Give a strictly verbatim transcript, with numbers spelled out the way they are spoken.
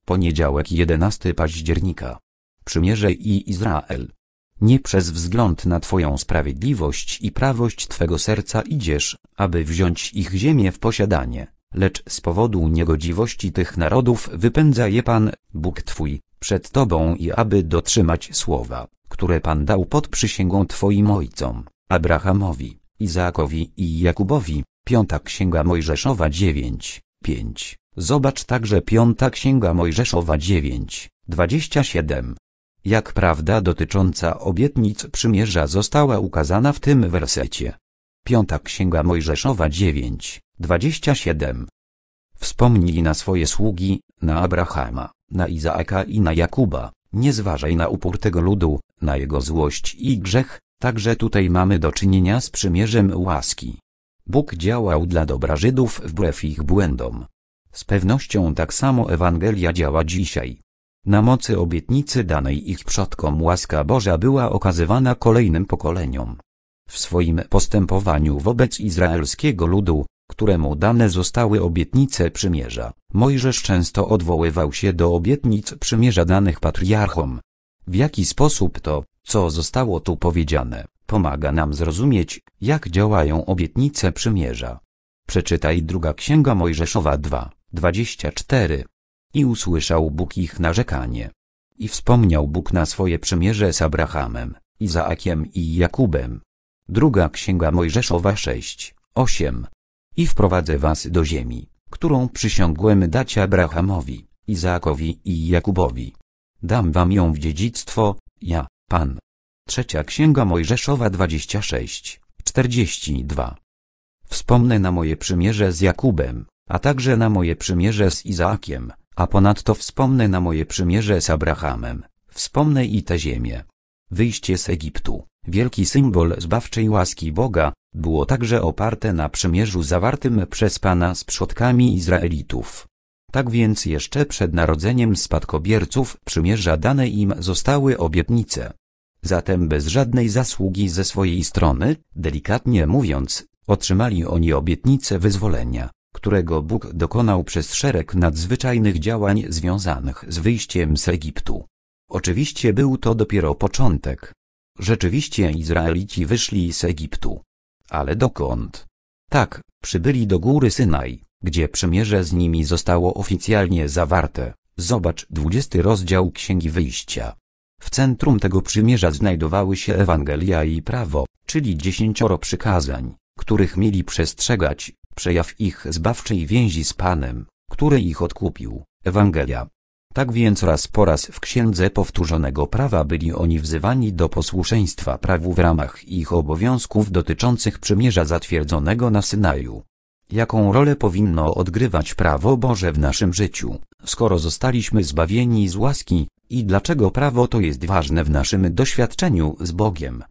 Poniedziałek jedenastego października. Przymierze i Izrael. Nie przez wzgląd na Twoją sprawiedliwość i prawość Twego serca idziesz, aby wziąć ich ziemię w posiadanie, lecz z powodu niegodziwości tych narodów wypędza je Pan, Bóg Twój, przed Tobą i aby dotrzymać słowa, które Pan dał pod przysięgą Twoim ojcom, Abrahamowi, Izaakowi i Jakubowi. Piąta Księga Mojżeszowa dziewięć, pięć. Zobacz także Piąta Księga Mojżeszowa dziewięć, dwadzieścia siedem. Jak prawda dotycząca obietnic przymierza została ukazana w tym wersecie. Piąta Księga Mojżeszowa dziewięć, dwadzieścia siedem. Wspomnij na swoje sługi, na Abrahama, na Izaaka i na Jakuba, nie zważaj na upór tego ludu, na jego złość i grzech, także tutaj mamy do czynienia z przymierzem łaski. Bóg działał dla dobra Żydów wbrew ich błędom. Z pewnością tak samo Ewangelia działa dzisiaj. Na mocy obietnicy danej ich przodkom łaska Boża była okazywana kolejnym pokoleniom. W swoim postępowaniu wobec izraelskiego ludu, któremu dane zostały obietnice przymierza, Mojżesz często odwoływał się do obietnic przymierza danych patriarchom. W jaki sposób to, co zostało tu powiedziane, pomaga nam zrozumieć, jak działają obietnice przymierza. Przeczytaj druga Księga Mojżeszowa dwa, dwadzieścia cztery. I usłyszał Bóg ich narzekanie. I wspomniał Bóg na swoje przymierze z Abrahamem, Izaakiem i Jakubem. Druga Księga Mojżeszowa sześć, osiem. I wprowadzę was do ziemi, którą przysiągłem dać Abrahamowi, Izaakowi i Jakubowi. Dam wam ją w dziedzictwo, ja, Pan. Trzecia Księga Mojżeszowa dwadzieścia sześć, czterdzieści dwa. Wspomnę na moje przymierze z Jakubem, a także na moje przymierze z Izaakiem, a ponadto wspomnę na moje przymierze z Abrahamem, wspomnę i tę ziemię. Wyjście z Egiptu, wielki symbol zbawczej łaski Boga, było także oparte na przymierzu zawartym przez Pana z przodkami Izraelitów. Tak więc jeszcze przed narodzeniem spadkobierców przymierza dane im zostały obietnice. Zatem bez żadnej zasługi ze swojej strony, delikatnie mówiąc, otrzymali oni obietnicę wyzwolenia, którego Bóg dokonał przez szereg nadzwyczajnych działań związanych z wyjściem z Egiptu. Oczywiście był to dopiero początek. Rzeczywiście Izraelici wyszli z Egiptu. Ale dokąd? Tak, przybyli do góry Synaj, gdzie przymierze z nimi zostało oficjalnie zawarte. Zobacz dwudziesty rozdział Księgi Wyjścia. W centrum tego przymierza znajdowały się Ewangelia i prawo, czyli dziesięcioro przykazań, których mieli przestrzegać, przejaw ich zbawczej więzi z Panem, który ich odkupił. Ewangelia. Tak więc raz po raz w Księdze Powtórzonego Prawa byli oni wzywani do posłuszeństwa prawu w ramach ich obowiązków dotyczących przymierza zatwierdzonego na Synaju. Jaką rolę powinno odgrywać prawo Boże w naszym życiu, skoro zostaliśmy zbawieni z łaski, i dlaczego prawo to jest ważne w naszym doświadczeniu z Bogiem?